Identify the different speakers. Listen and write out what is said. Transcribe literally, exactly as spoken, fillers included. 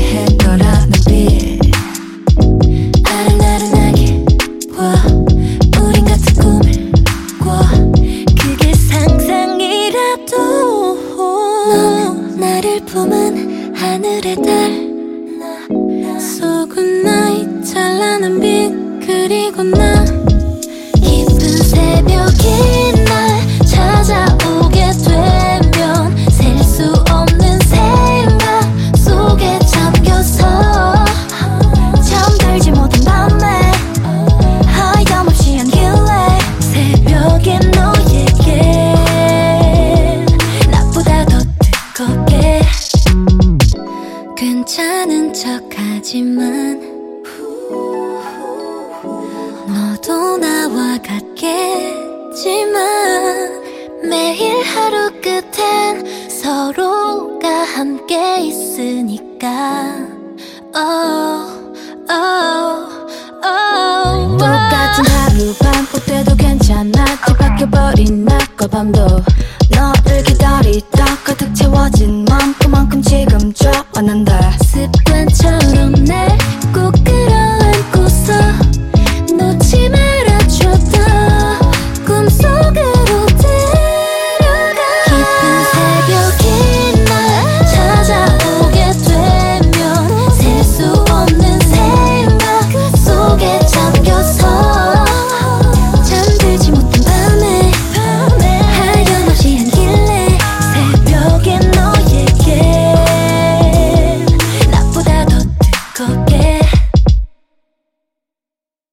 Speaker 1: 할 거라는 빛 아른아른하게 와 우린 같은 꿈을 꿔 그게 상상이라도 너는 나를 품은 하늘의 달 속은 나의 찬란한 빛 그리고 나 깊은 새벽이 날 찾아오게 되면 셀 수 없는 생각 속에 잠겨서 잠들지 못한 밤에 하염없이 한길래 새벽에 너에게 나보다 더 뜨겁게 괜찮은 척하지만 너도 나와 같겠지만 매일 하루 끝엔 서로가 함께 있으니까 oh, oh, oh,
Speaker 2: 똑같은 하루 반복돼도 괜찮아 뒤바뀌어버린 낮과 밤도 너를 기다리다 가득 채워진